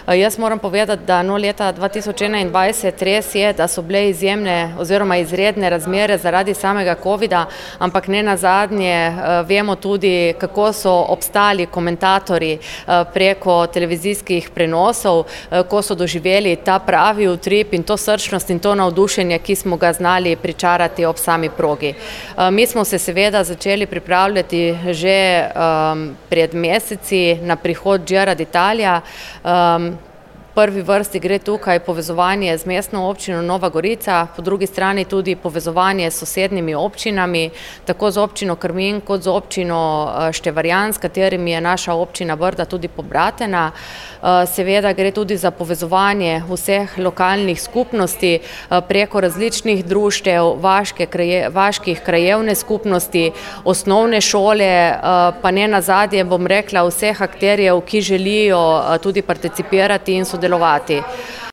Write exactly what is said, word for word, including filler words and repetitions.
Jaz moram povedati, da no leta dva tisoč enaindvajset res je, da so bile izjemne oziroma izredne razmere zaradi samega covida, ampak ne nazadnje vemo tudi, kako so obstali komentatorji preko televizijskih prenosov, ko so doživeli ta pravi utrip in to srčnost in to navdušenje, ki smo ga znali pričarati ob sami progi. Mi smo se seveda začeli pripravljati že pred meseci na prihod Gira d'Italia. V prvi vrsti gre tukaj povezovanje z mestno občino Nova Gorica, po drugi strani tudi povezovanje s sosednjimi občinami, tako z občino Krmin kot z občino Števarjan, s katerimi je naša občina Brda tudi pobratena. Seveda gre tudi za povezovanje vseh lokalnih skupnosti preko različnih društev, vaških krajevne skupnosti, osnovne šole, pa ne nazadnje bom rekla vseh akterjev, ki želijo tudi participirati in sodelovati.